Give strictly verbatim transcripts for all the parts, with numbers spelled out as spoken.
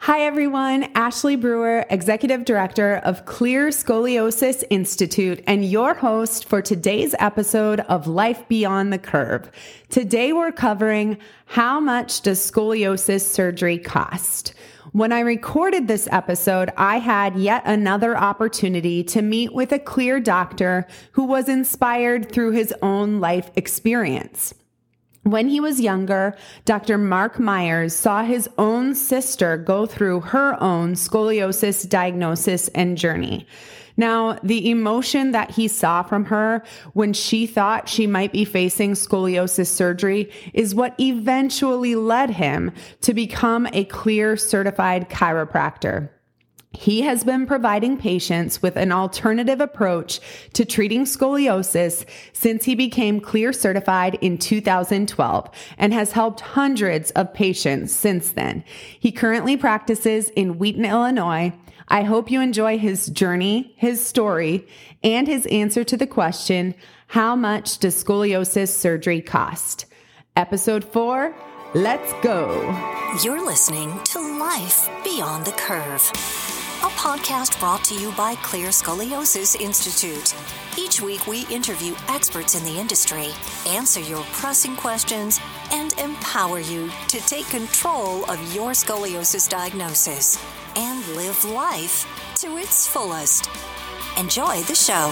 Hi, everyone. Ashley Brewer, Executive Director of Clear Scoliosis Institute, and your host for today's episode of Life Beyond the Curve. Today, we're covering how much does scoliosis surgery cost? When I recorded this episode, I had yet another opportunity to meet with a Clear doctor who was inspired through his own life experience. When he was younger, Doctor Mark Myers saw his own sister go through her own scoliosis diagnosis and journey. Now, the emotion that he saw from her when she thought she might be facing scoliosis surgery is what eventually led him to become a Clear certified chiropractor. He has been providing patients with an alternative approach to treating scoliosis since he became Clear certified in two thousand twelve and has helped hundreds of patients since then. He currently practices in Wheaton, Illinois. I hope you enjoy his journey, his story, and his answer to the question, how much does scoliosis surgery cost? Episode four, let's go. You're listening to Life Beyond the Curve, a podcast brought to you by Clear Scoliosis Institute. Each week, we interview experts in the industry, answer your pressing questions, and empower you to take control of your scoliosis diagnosis and live life to its fullest. Enjoy the show.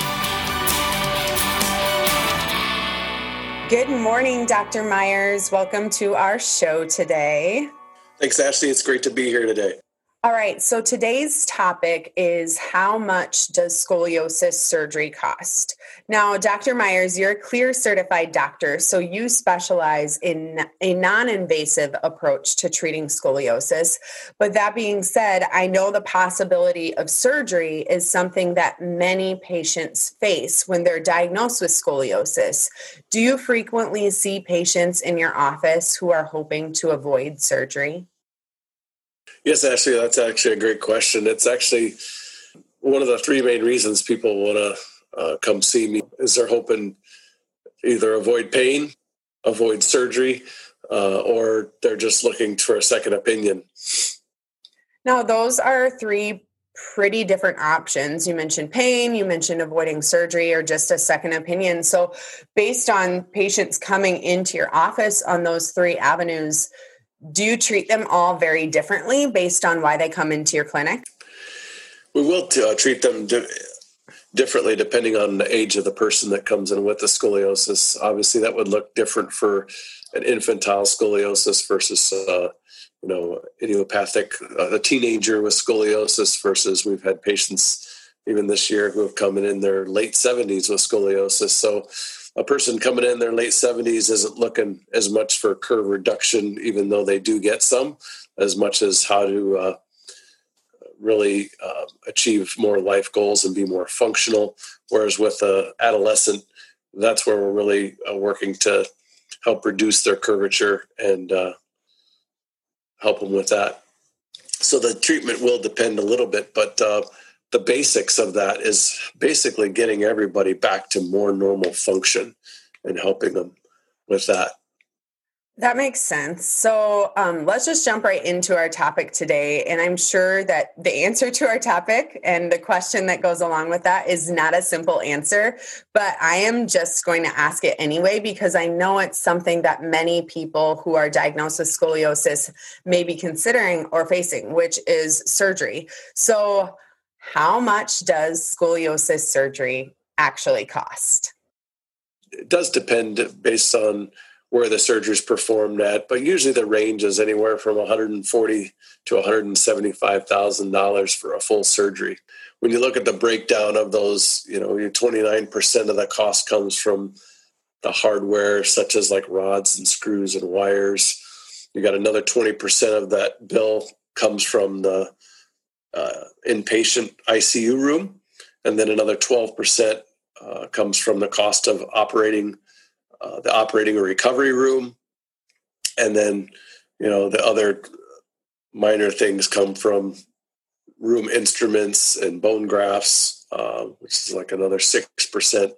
Good morning, Doctor Myers. Welcome to our show today. Thanks, Ashley. It's great to be here today. All right, so today's topic is how much does scoliosis surgery cost? Now, Doctor Myers, you're a Clear certified doctor, so you specialize in a non-invasive approach to treating scoliosis. But that being said, I know the possibility of surgery is something that many patients face when they're diagnosed with scoliosis. Do you frequently see patients in your office who are hoping to avoid surgery? Yes, Ashley, that's actually a great question. It's actually one of the three main reasons people want to uh, come see me is they're hoping either avoid pain, avoid surgery, uh, or they're just looking for a second opinion. Now, those are three pretty different options. You mentioned pain, you mentioned avoiding surgery, or just a second opinion. So based on patients coming into your office on those three avenues, do you treat them all very differently based on why they come into your clinic? We will uh, treat them di- differently depending on the age of the person that comes in with the scoliosis. Obviously, that would look different for an infantile scoliosis versus, uh, you know, idiopathic, uh, a teenager with scoliosis versus we've had patients even this year who have come in in their late seventies with scoliosis. So a person coming in their late seventies isn't looking as much for curve reduction, even though they do get some, as much as how to uh, really uh, achieve more life goals and be more functional. Whereas with an adolescent, that's where we're really uh, working to help reduce their curvature and uh, help them with that. So the treatment will depend a little bit, but uh, the basics of that is basically getting everybody back to more normal function and helping them with that. That makes sense. So um, let's just jump right into our topic today. And I'm sure that the answer to our topic and the question that goes along with that is not a simple answer, but I am just going to ask it anyway, because I know it's something that many people who are diagnosed with scoliosis may be considering or facing, which is surgery. So how much does scoliosis surgery actually cost? It does depend based on where the surgery is performed at, but usually the range is anywhere from one hundred forty thousand dollars to one hundred seventy-five thousand dollars for a full surgery. When you look at the breakdown of those, you know, twenty-nine percent of the cost comes from the hardware, such as like rods and screws and wires. You got another twenty percent of that bill comes from the uh, inpatient I C U room, and then another twelve percent uh, comes from the cost of operating Uh, the operating or recovery room. And then, you know, the other minor things come from room instruments and bone grafts, uh, which is like another six percent.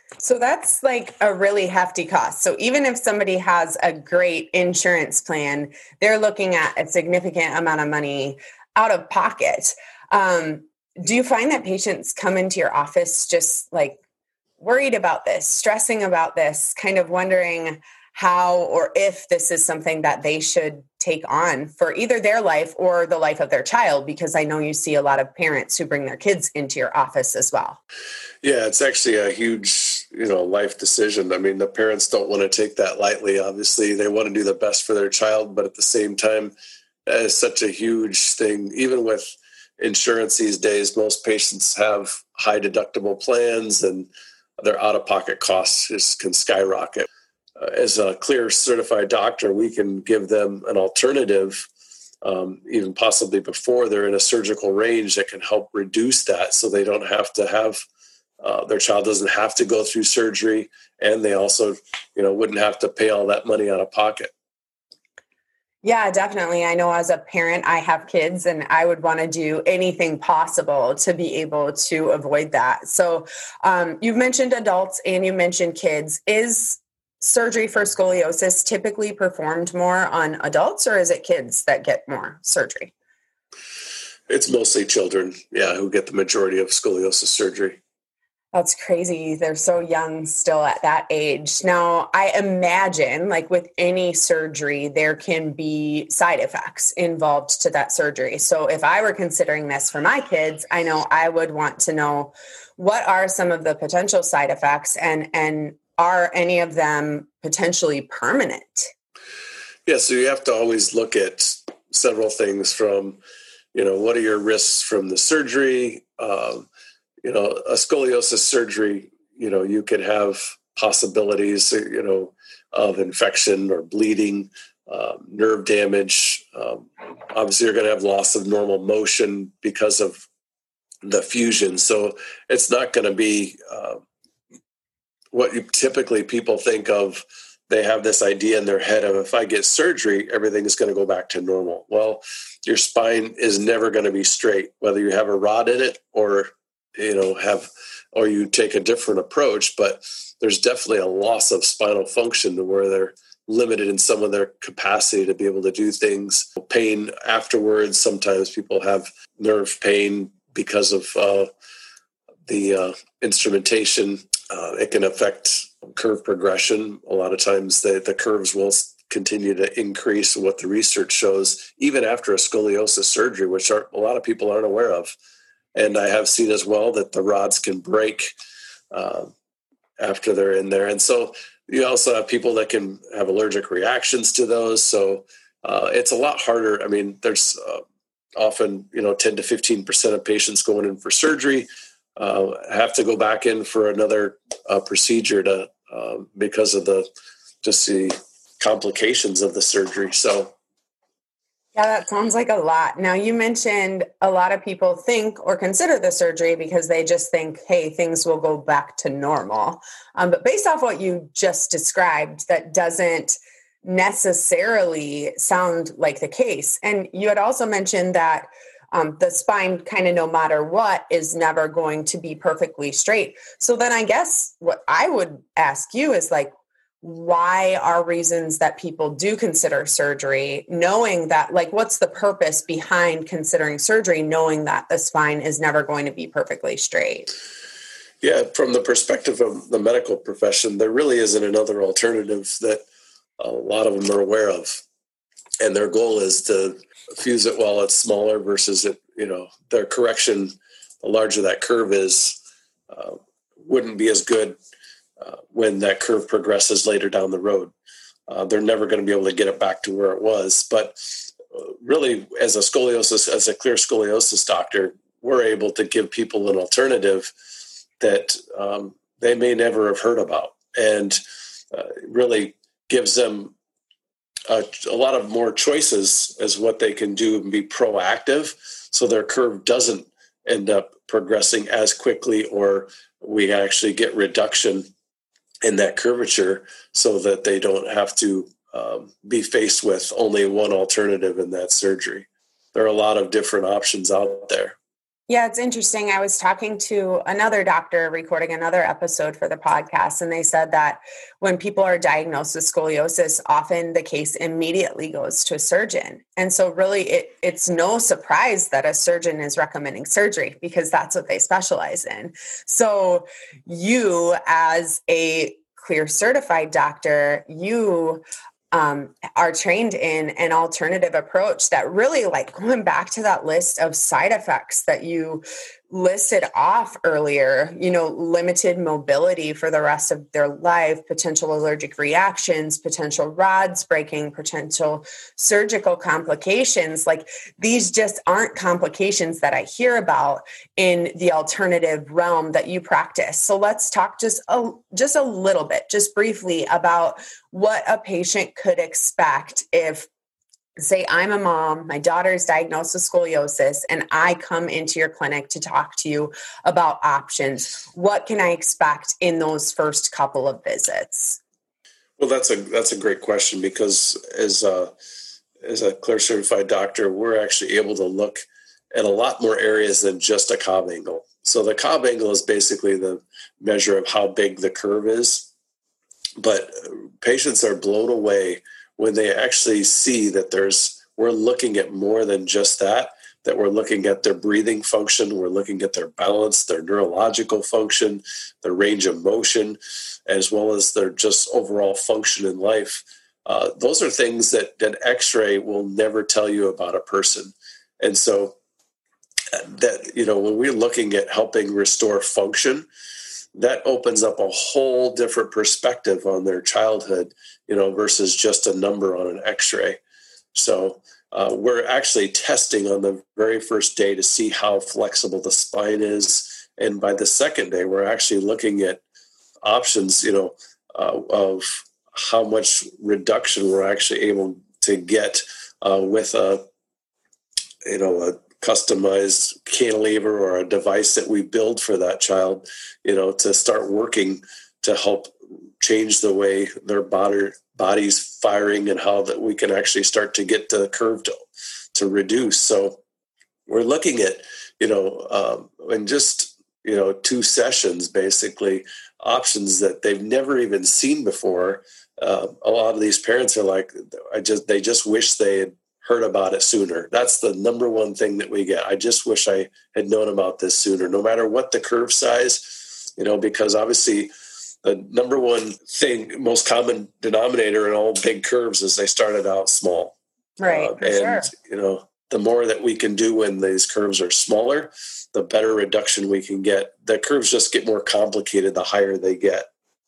So that's like a really hefty cost. So even if somebody has a great insurance plan, they're looking at a significant amount of money out of pocket. Um, do you find that patients come into your office just like worried about this, stressing about this, kind of wondering how or if this is something that they should take on for either their life or the life of their child? Because I know you see a lot of parents who bring their kids into your office as well. Yeah, it's actually a huge, you know, life decision. I mean, the parents don't want to take that lightly. Obviously, they want to do the best for their child, but at the same time, that is such a huge thing. Even with insurance these days, most patients have high deductible plans and their out-of-pocket costs just can skyrocket. Uh, as a Clear certified doctor, we can give them an alternative, um, even possibly before they're in a surgical range, that can help reduce that so they don't have to have, uh, their child doesn't have to go through surgery, and they also, you know, wouldn't have to pay all that money out of pocket. Yeah, definitely. I know as a parent, I have kids and I would want to do anything possible to be able to avoid that. So um, you've mentioned adults and you mentioned kids. Is surgery for scoliosis typically performed more on adults, or is it kids that get more surgery? It's mostly children, yeah, who get the majority of scoliosis surgery. That's crazy. They're so young still at that age. Now, I imagine, like with any surgery, there can be side effects involved to that surgery. So if I were considering this for my kids, I know I would want to know what are some of the potential side effects, and, and are any of them potentially permanent? Yeah, so you have to always look at several things from, you know, what are your risks from the surgery? Um, you know, a scoliosis surgery, you know, you could have possibilities, you know, of infection or bleeding, um, nerve damage. Um, obviously, you're going to have loss of normal motion because of the fusion. So it's not going to be uh, what you typically people think of. They have this idea in their head of, if I get surgery, everything is going to go back to normal. Well, your spine is never going to be straight, whether you have a rod in it or, you know, have, or you take a different approach. But there's definitely a loss of spinal function to where they're limited in some of their capacity to be able to do things. Pain afterwards. Sometimes people have nerve pain because of uh, the uh, instrumentation. Uh, it can affect curve progression. A lot of times the, the curves will continue to increase. What the research shows, even after a scoliosis surgery, which are, a lot of people aren't aware of. And I have seen as well that the rods can break uh, after they're in there. And so you also have people that can have allergic reactions to those. So uh, it's a lot harder. I mean, there's uh, often, you know, ten to fifteen percent of patients going in for surgery uh, have to go back in for another uh, procedure to uh, because of the just the complications of the surgery. So yeah, that sounds like a lot. Now, you mentioned a lot of people think or consider the surgery because they just think, hey, things will go back to normal. Um, but based off what you just described, that doesn't necessarily sound like the case. And you had also mentioned that um, the spine, kind of no matter what, is never going to be perfectly straight. So then I guess what I would ask you is, like, why are reasons that people do consider surgery, knowing that, like, what's the purpose behind considering surgery, knowing that the spine is never going to be perfectly straight? Yeah, from the perspective of the medical profession, there really isn't another alternative that a lot of them are aware of. And their goal is to fuse it while it's smaller versus it, you know, their correction, the larger that curve is, uh, wouldn't be as good Uh, when that curve progresses later down the road. Uh, they're never going to be able to get it back to where it was. But uh, really, as a scoliosis, as a Clear scoliosis doctor, we're able to give people an alternative that um, they may never have heard about, and uh, really gives them a, a lot of more choices as what they can do and be proactive, so their curve doesn't end up progressing as quickly, or we actually get reduction in that curvature so that they don't have to um, be faced with only one alternative in that surgery. There are a lot of different options out there. Yeah, it's interesting. I was talking to another doctor recording another episode for the podcast, and they said that when people are diagnosed with scoliosis, often the case immediately goes to a surgeon. And so really it, it's no surprise that a surgeon is recommending surgery because that's what they specialize in. So you, as a Clear certified doctor, you um, are trained in an alternative approach that really, like, going back to that list of side effects that you listed off earlier, you know, limited mobility for the rest of their life, potential allergic reactions, potential rods breaking, potential surgical complications. Like, these just aren't complications that I hear about in the alternative realm that you practice. So let's talk just a, just a little bit, just briefly, about what a patient could expect if, say, I'm a mom, my daughter is diagnosed with scoliosis, and I come into your clinic to talk to you about options. What can I expect in those first couple of visits? Well, that's a that's a great question, because as a, as a Clear certified doctor, we're actually able to look at a lot more areas than just a Cobb angle. So the Cobb angle is basically the measure of how big the curve is, but patients are blown away when they actually see that there's, we're looking at more than just that, that we're looking at their breathing function, we're looking at their balance, their neurological function, their range of motion, as well as their just overall function in life. Uh, those are things that an X-ray will never tell you about a person. And so that, you know, when we're looking at helping restore function, that opens up a whole different perspective on their childhood, you know, versus just a number on an X-ray. So uh, we're actually testing on the very first day to see how flexible the spine is. And by the second day, we're actually looking at options, you know, uh, of how much reduction we're actually able to get uh, with a, you know, a customized cantilever or a device that we build for that child, you know, to start working to help change the way their body body's firing and how that we can actually start to get the curve to, to reduce. So we're looking at, you know, um, in just, you know, two sessions, basically options that they've never even seen before. Uh, a lot of these parents are like, I just, they just wish they had heard about it sooner. That's the number one thing that we get. I just wish I had known about this sooner, no matter what the curve size, you know, because obviously the number one thing, most common denominator in all big curves is they started out small. Right. Uh, and, sure. you know, the more that we can do when these curves are smaller, the better reduction we can get. The curves just get more complicated the higher they get.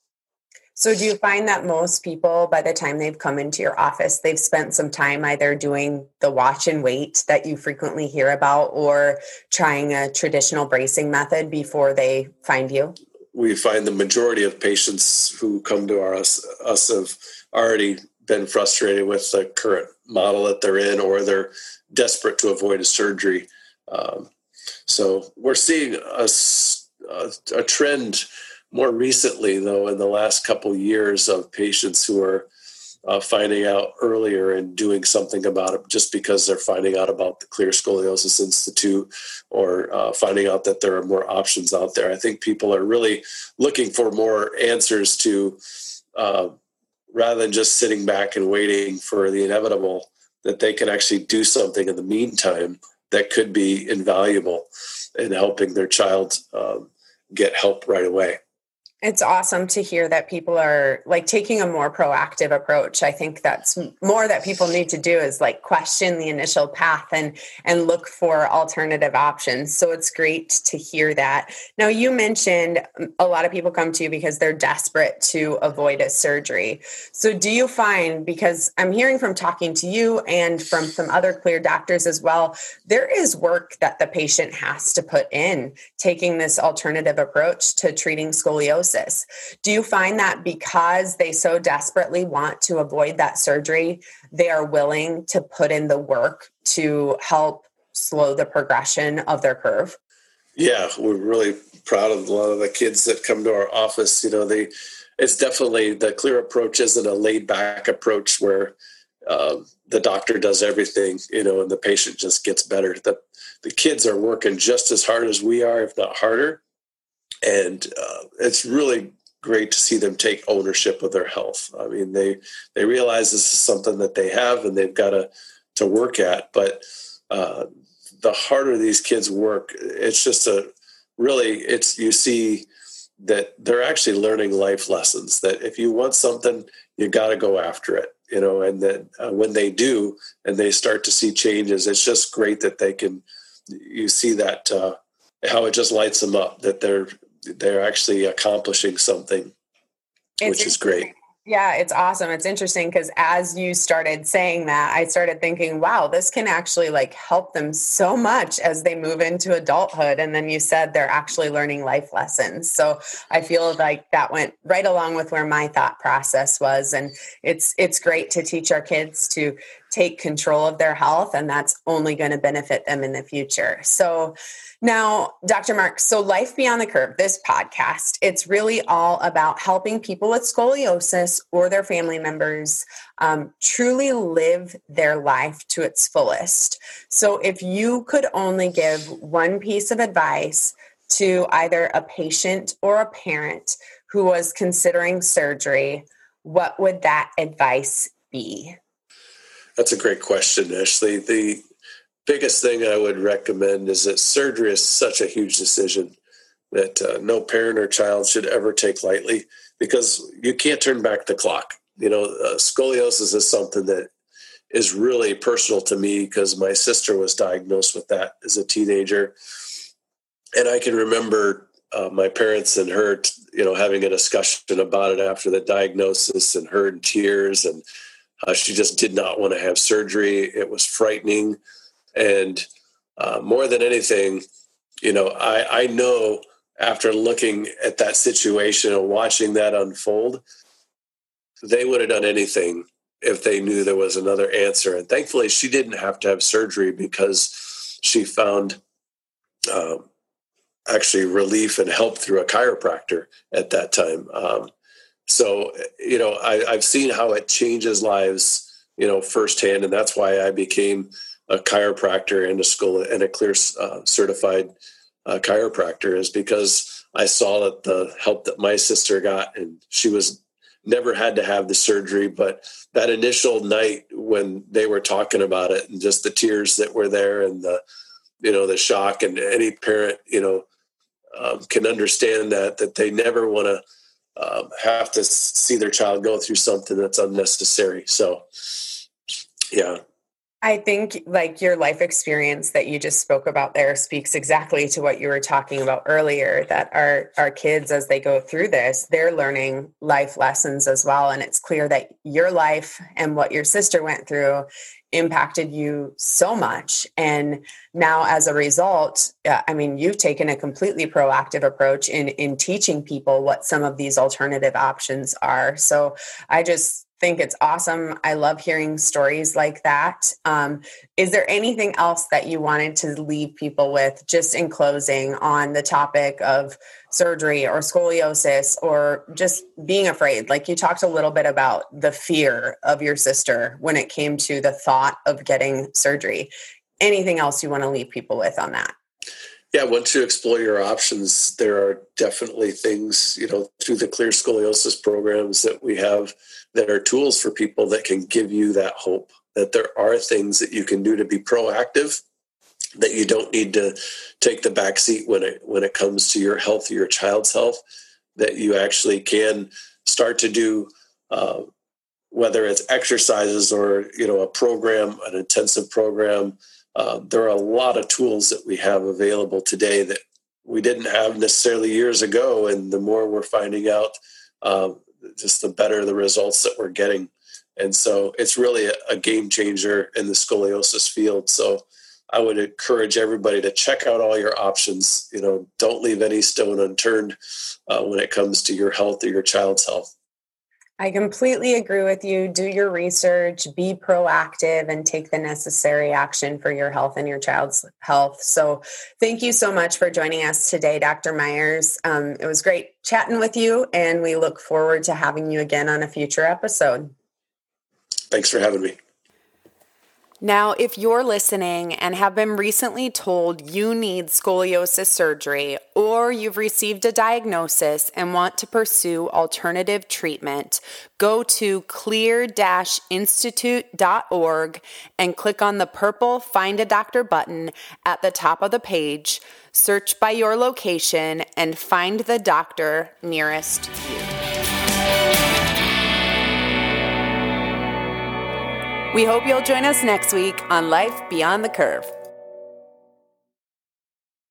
So do you find that most people, by the time they've come into your office, they've spent some time either doing the watch and wait that you frequently hear about, or trying a traditional bracing method before they find you? We find the majority of patients who come to our, us, us have already been frustrated with the current model that they're in, or they're desperate to avoid a surgery. Um, so we're seeing a, a, a trend more recently, though, in the last couple of years, of patients who are uh, finding out earlier and doing something about it just because they're finding out about the Clear Scoliosis Institute, or uh, finding out that there are more options out there. I think people are really looking for more answers to, uh, rather than just sitting back and waiting for the inevitable, that they can actually do something in the meantime that could be invaluable in helping their child um, get help right away. It's awesome to hear that people are like taking a more proactive approach. I think that's more that people need to do, is like question the initial path and, and look for alternative options. So it's great to hear that. Now, you mentioned a lot of people come to you because they're desperate to avoid a surgery. So do you find, because I'm hearing from talking to you and from some other Clear doctors as well, there is work that the patient has to put in taking this alternative approach to treating scoliosis? Do you find that because they so desperately want to avoid that surgery, they are willing to put in the work to help slow the progression of their curve? Yeah, we're really proud of a lot of the kids that come to our office. You know, they, it's definitely, the Clear approach isn't a laid back approach where, um, the doctor does everything, you know, and the patient just gets better. The, the kids are working just as hard as we are, if not harder. And uh, it's really great to see them take ownership of their health. I mean, they, they realize this is something that they have and they've got to, to work at, but uh, the harder these kids work, it's just a really, it's, you see that they're actually learning life lessons, that if you want something, you got to go after it, you know, and that uh, when they do, and they start to see changes, it's just great that they can, you see that, uh, how it just lights them up, that they're, they're actually accomplishing something, it's which is great. Yeah, it's awesome. It's interesting because as you started saying that, I started thinking, wow, this can actually like help them so much as they move into adulthood. And then you said they're actually learning life lessons. So I feel like that went right along with where my thought process was. And it's, it's great to teach our kids to take control of their health, and that's only going to benefit them in the future. So now, Doctor Mark, so Life Beyond the Curve, this podcast, it's really all about helping people with scoliosis or their family members um, truly live their life to its fullest. So if you could only give one piece of advice to either a patient or a parent who was considering surgery, what would that advice be? That's a great question, Ashley. The biggest thing I would recommend is that surgery is such a huge decision that uh, no parent or child should ever take lightly, because you can't turn back the clock. You know, uh, scoliosis is something that is really personal to me because my sister was diagnosed with that as a teenager. And I can remember uh, my parents and her, you know, having a discussion about it after the diagnosis, and her in tears, and uh, she just did not want to have surgery. It was frightening. And uh, more than anything, you know, I, I know after looking at that situation and watching that unfold, they would have done anything if they knew there was another answer. And thankfully, she didn't have to have surgery because she found uh, actually relief and help through a chiropractor at that time. Um, so, you know, I, I've seen how it changes lives, you know, firsthand. And that's why I became a chiropractor and a school and a clear uh, certified uh, chiropractor, is because I saw that the help that my sister got, and she was never had to have the surgery, but that initial night when they were talking about it, and just the tears that were there, and the, you know, the shock, and any parent, you know, um, can understand that, that they never want to um, have to see their child go through something that's unnecessary. So, yeah. I think like your life experience that you just spoke about there speaks exactly to what you were talking about earlier, that our, our kids, as they go through this, they're learning life lessons as well. And it's clear that your life and what your sister went through impacted you so much. And now as a result, uh, I mean, you've taken a completely proactive approach in, in teaching people what some of these alternative options are. So I just think it's awesome. I love hearing stories like that. Um, is there anything else that you wanted to leave people with, just in closing, on the topic of surgery or scoliosis, or just being afraid? Like you talked a little bit about the fear of your sister when it came to the thought of getting surgery. Anything else you want to leave people with on that? Yeah, once you explore your options, there are definitely things, you know, through the Clear Scoliosis programs that we have that are tools for people that can give you that hope, that there are things that you can do to be proactive, that you don't need to take the back seat when it when it comes to your health or your child's health, that you actually can start to do, uh, whether it's exercises or, you know, a program, an intensive program. Uh, there are a lot of tools that we have available today that we didn't have necessarily years ago. And the more we're finding out, uh, just the better the results that we're getting. And so it's really a, a game changer in the scoliosis field. So I would encourage everybody to check out all your options. You know, don't leave any stone unturned uh, when it comes to your health or your child's health. I completely agree with you. Do your research, be proactive, and take the necessary action for your health and your child's health. So thank you so much for joining us today, Doctor Myers. Um, it was great chatting with you, and we look forward to having you again on a future episode. Thanks for having me. Now, if you're listening and have been recently told you need scoliosis surgery, or you've received a diagnosis and want to pursue alternative treatment, go to clear dash institute dot org and click on the purple Find a Doctor button at the top of the page, search by your location, and find the doctor nearest you. We hope you'll join us next week on Life Beyond the Curve.